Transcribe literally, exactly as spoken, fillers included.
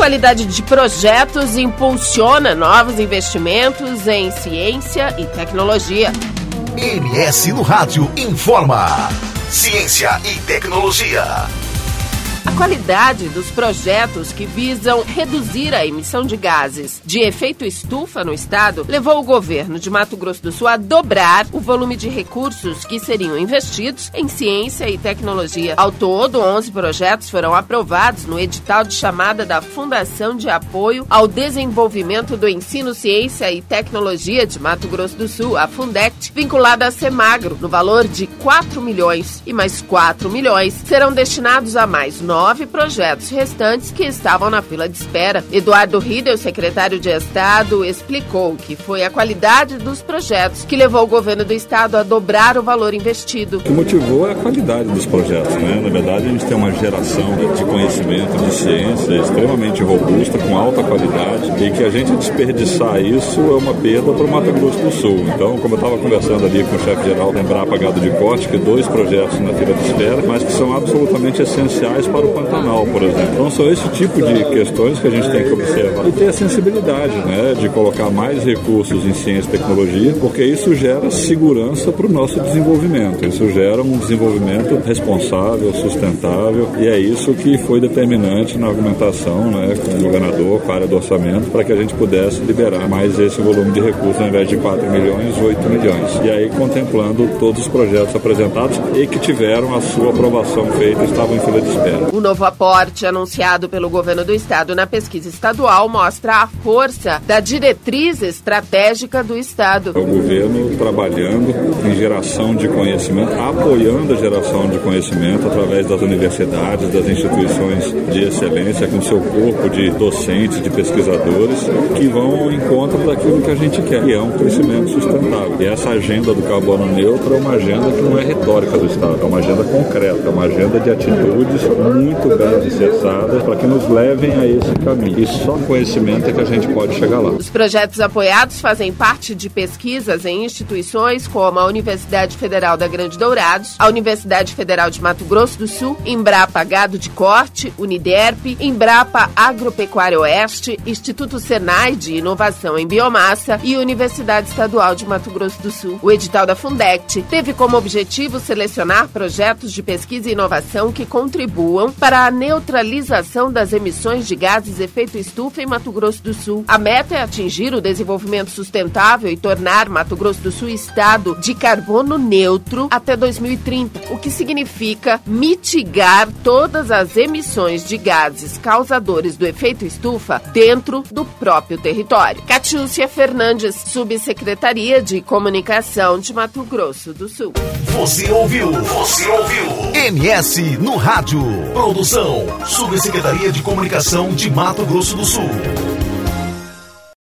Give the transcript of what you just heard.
qualidade de projetos impulsiona novos investimentos em ciência e tecnologia. M S no Rádio informa. Ciência e tecnologia. A qualidade dos projetos que visam reduzir a emissão de gases de efeito estufa no estado levou o governo de Mato Grosso do Sul a dobrar o volume de recursos que seriam investidos em ciência e tecnologia. Ao todo, onze projetos foram aprovados no edital de chamada da Fundação de Apoio ao Desenvolvimento do Ensino, Ciência e Tecnologia de Mato Grosso do Sul, a Fundect, vinculada à Semagro, no valor de quatro milhões. E mais quatro milhões serão destinados a mais nove projetos restantes que estavam na fila de espera. Eduardo Riedel, secretário de Estado, explicou que foi a qualidade dos projetos que levou o governo do estado a dobrar o valor investido. O que motivou é a qualidade dos projetos, né? Na verdade, a gente tem uma geração de conhecimento, de ciência extremamente robusta, com alta qualidade, e que a gente desperdiçar isso é uma perda para o Mato Grosso do Sul. Então, como eu estava conversando ali com o chefe-geral da Embrapa Gado de Corte, que dois projetos na fila de espera, mas que são absolutamente essenciais para o Pantanal, por exemplo. Então são esse tipo de questões que a gente tem que observar e ter a sensibilidade, né, de colocar mais recursos em ciência e tecnologia, porque isso gera segurança para o nosso desenvolvimento. Isso gera um desenvolvimento responsável, sustentável, e é isso que foi determinante na argumentação, né, com o governador, com a área do orçamento, para que a gente pudesse liberar mais esse volume de recursos, ao invés de quatro milhões, oito milhões. E aí contemplando todos os projetos apresentados e que tiveram a sua aprovação feita, estavam em fila de espera. O novo aporte anunciado pelo governo do estado na pesquisa estadual mostra a força da diretriz estratégica do estado. O governo trabalhando em geração de conhecimento, apoiando a geração de conhecimento através das universidades, das instituições de excelência, com seu corpo de docentes, de pesquisadores, que vão ao encontro daquilo que a gente quer, que é um crescimento sustentável. E essa agenda do carbono neutro é uma agenda que não é retórica do estado, é uma agenda concreta, é uma agenda de atitudes muito bem alicerçadas para que nos levem a esse caminho. E só conhecimento é que a gente pode chegar lá. Os projetos apoiados fazem parte de pesquisas em instituições como a Universidade Federal da Grande Dourados, a Universidade Federal de Mato Grosso do Sul, Embrapa Gado de Corte, Uniderp, Embrapa Agropecuária Oeste, Instituto Senai de Inovação em Biomassa e Universidade Estadual de Mato Grosso do Sul. O edital da Fundect teve como objetivo selecionar projetos de pesquisa e inovação que contribuam para a neutralização das emissões de gases de efeito estufa em Mato Grosso do Sul. A meta é atingir o desenvolvimento sustentável e tornar Mato Grosso do Sul estado de carbono neutro até dois mil e trinta, o que significa mitigar todas as emissões de gases causadores do efeito estufa dentro do próprio território. Catiúcia Fernandes, Subsecretaria de Comunicação de Mato Grosso do Sul. Você ouviu? Você ouviu? M S no Rádio. Produção, Subsecretaria de Comunicação de Mato Grosso do Sul.